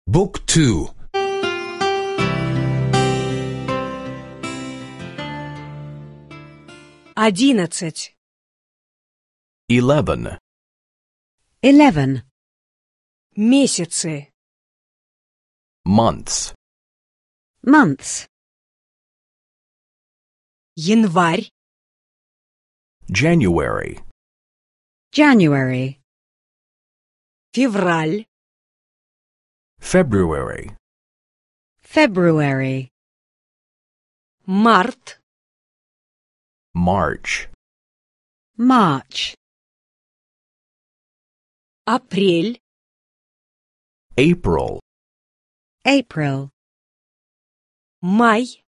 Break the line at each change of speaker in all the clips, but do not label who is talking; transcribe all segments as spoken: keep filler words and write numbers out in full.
بوك تو.
одиннадцать.
Eleven.
Eleven.
Месяцы.
Months.
Months.
Январь.
January.
January.
Февраль.
February.
February.
Март.
March.
March.
Апрель.
April.
April.
Май.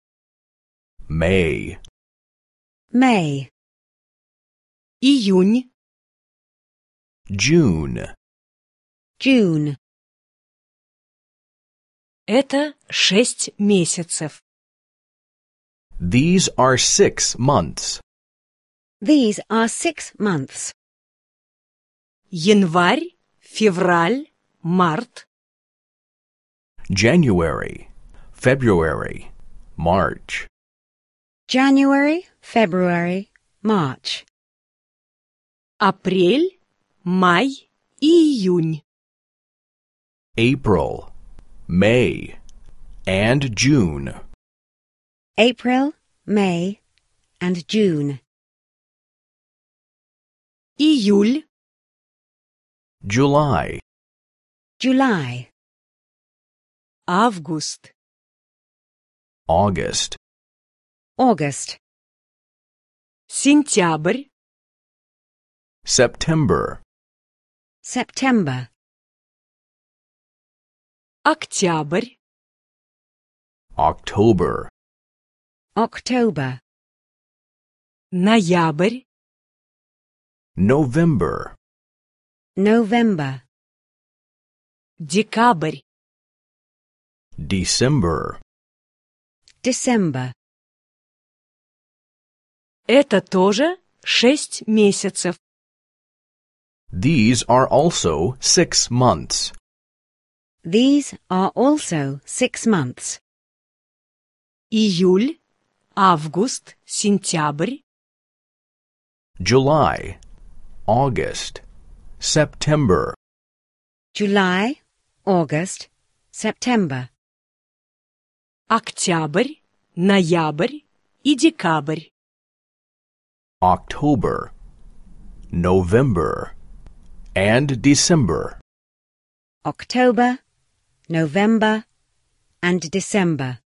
May.
May.
Июнь.
June.
June.
Это шесть месяцев.
These are six months.
These are six months.
Январь, февраль, март.
January. February. March.
January, February, March.
Апрель, май и июнь.
April. May. And June.
April, May, and June.
Июль.
July.
July.
Август.
August.
August.
Сентябрь.
September.
September.
Октябрь.
October.
October.
Ноябрь.
November.
November.
Декабрь.
December.
December.
Это тоже шесть месяцев.
These are also six months.
These are also six months.
Июль, август, сентябрь.
July. August. September.
July, August, September.
Октябрь, ноябрь и декабрь.
October. November. And December.
October, November, and December.